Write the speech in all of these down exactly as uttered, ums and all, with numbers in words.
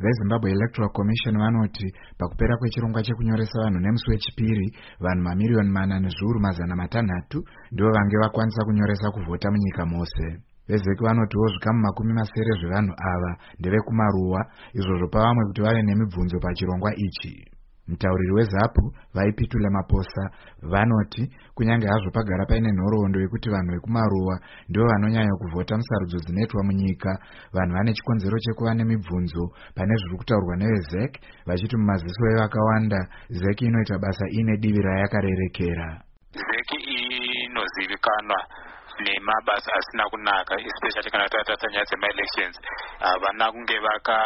veZimbabwe Electoral Commission vanoti pakupera kwechirongwa chekunyoresa vanhu nemusi wechipiri, vanhu mamiriyoni mana nezviuru mazana matanhatu ndivo vange vakwanisa kunyoresa kuvhota munyika mose. VeZeki vanotiwo zvikamu makumi masere zvevanhu ava ndevekumaruwa, izvo zvopa vamwe kuti vave nemibvunzo pachirongwa ichi. Mutauriri weZAPU vaipitule maposa vanoti kunyange hazvo pagara paine nhoroondo yekuti vanhu vekumaruwa ndivo vanonyanya kuvhota musarudzo dzinoitwa munyika, vanhu vane chikonzero chekuva nemibvunzo pane zviri kutaurwa neveZeki, vachiti mumaziso evakawanda Zeki inoita basa ine divi rayakarerekera. Zeki inozivikanwa nemabasa asina kunaka, especially kana tatarisa nyaya dzema-elections. Havana kunge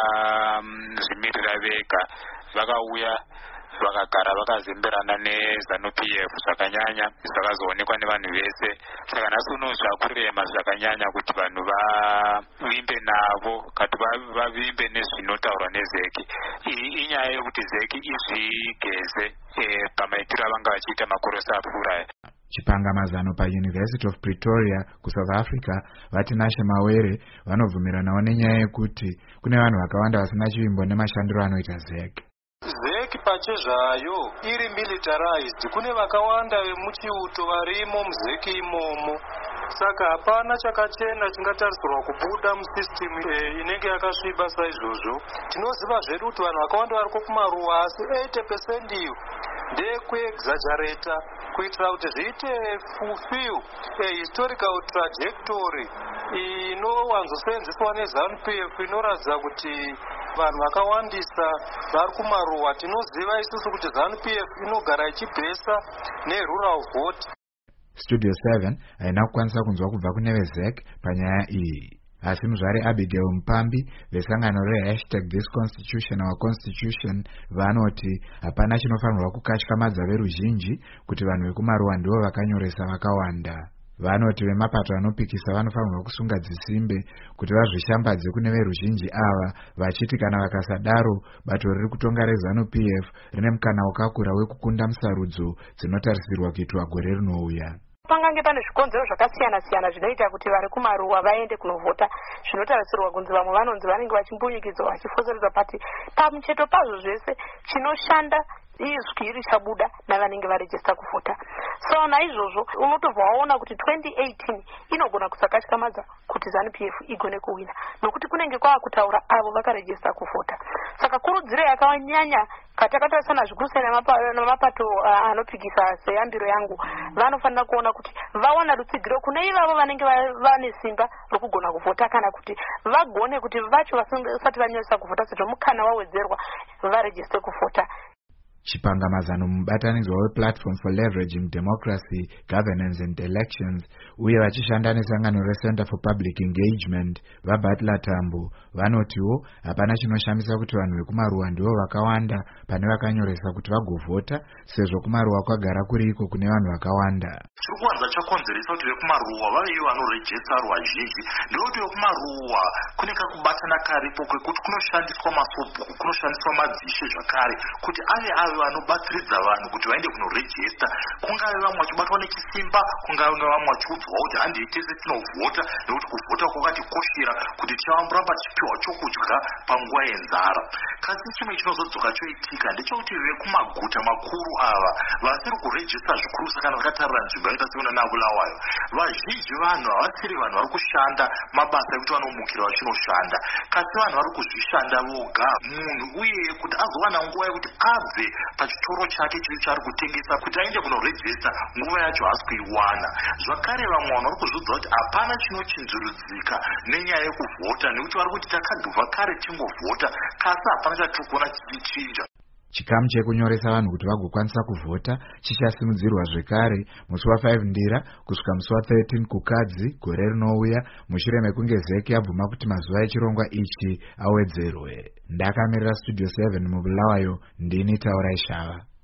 vakazvimirira vega, vakauya vakagara vakazemberana neZANU-P F zvakanyanya, zvakazoonekwa nevanhu vese. Saka nhasi uno zvakurema zvakanyanya kuti vanhu vavimbe navo, kati vavimbe nezvinotaurwa neZeki. Iyi inyaya yekuti Zeki izvigeze pamaitiro avanga vachiita makorosi apfuura. Chipangamazano paUniversity of Pretoria kuSouth Africa vati Nashe Mawere vanobvumiranawo nenyaya yekuti kune vanhu vakawanda vasina chivimbo nemashandiro anoita Zeki. Zeki pachezvayo iri militarized, kune vakawanda vemuchiuto varimo muZeki imomo. Saka hapana chakachena chingatarisirwa kubuda musisitimu inenge yakasviba saizvozvo. Tinoziva zvedu kuti vanhu vakawanda variko kumaruwa, asi eighty percent iyo ndekuexaggerata kuitira kuti zviite fulfill a historical trajectory inowanzosenzeswa neZANU-P F inoratidza kuti vanhu vakawandisa vari kumaruwa. Tinoziva isusu kuti ZANU-P F inogara ichibhesa nerural vote. Studio seven haina kukwanisa kunzwa kubva kune veZeki panyaya iyi. Asi muzvare Abigail Mpambi vesangano re-hashtag This Constitution Our Constitution vanoti hapana chinofanirwa kukatyamadza veruzhinji kuti vanhu vekumaruwa ndivo vakanyoresa vakawanda. Vanoti vemapato anopikisa vanofanirwa kusunga dzisimbe kuti vazvishambadze kune veruzhinji ava, vachiti kana vakasadaro bato riri kutonga reZANU-P F rine mukana wakakura wekukunda musarudzo dzinotarisirwa kuitwa gore rinouya. Pangange pane zvikonzero zvakasiyana siyana zvinoita kuti vari kumaruwa vaende kunovhota, zvinotarisirwa kunzi vamwe vanonzi vanenge vachimbunyikidzwa vachifoseredzwa pati pamucheto pazvo zvese chinoshanda izwi richabuda navanenge varejista kuvhota. So naizvozvo unotobva waona kuti twenty eighteen inogona kusakatyamadza kuti ZANU-P F igone kuwina, nokuti kunenge kwava kutaura avo vakarejista kuvhota. Saka kurudziro yakanyanya katakatarisana zvikuru sei namapato anopikisa seyambiro yangu, vanofanira kuona kuti vawana rutsigiro kune ivavo vanenge vane simba rokugona kuvhota, kana kuti vagone kuti vacho vasati vanyoresa kuvhota sezvo mukana wawedzerwa varejiste kuvhota. Chipangamazano mubatanidzwa wePlatform for Leveraging Democracy, Governance and Elections uye vachishanda nesangano reCenter for Public Engagement vaButler Tambo vanotiwo hapana chinoshamisa kuti vanhu vekumaruwa ndivo vakawanda pane vakanyoresa kuti vagovhota, sezvo kumaruwa kwagara kuriko kune vanhu vakawanda. Chirikuwanza chakonzeresa kuti vekumaruwa vave ivo vanorejesta rwazhinji ndekuti vekumaruwa kune kakubatana karipo kwekuti kunoshandiswa masobhuku, kunoshandiswa madzishe zvakare kuti ave ave vanobatsiridza vanhu kuti vaende kunorejesta, kungave vamwe vachibatwa nechisimba, kungave vamwe vachiudzwa kuti handei tese tinovhota nekuti kuvhota kwakatikoshera kuti tichavamburamba tichipiwa chokudya panguva yenzara. Kasi chimwe chinozodzoka choitika ndechekuti vekumaguta makuru ava vasiri kurejesta zvikuru sakana vakatarira nzvimbo yakaita seuna nabulawayo, vazhinji vanhu havasiri vanhu vari kushanda mabasa ekuti vanomukira vachinoshanda, kasi vanhu vari kuzvishanda voga. Munhu uye kuti azowana nguva yekuti abve pachitoro chake chiri chaari kutengesa kuti aende kunorejesta, nguva yacho haasi kuiwana. Zvakare vamwe vanhu vari kuzviudza kuti hapana chinochinzurudzika nenyaya yekuvhota nekuti vari kuti takagibva kare tingovhota, kasi hapana chatiri kuona chichichinja. Chikamu chekunyoresa vanhu kuti vagokwanisa kuvhota chichasimudzirwa zvekare musi wa5 Ndira kusvika musi wa13 Kukadzi gore rinouya, mushure mekunge Zeki yabvuma kuti mazuva echirongwa ichi awedzerwe. Ndakamirira Studio seven mubulawayo, ndini Taurai Shava.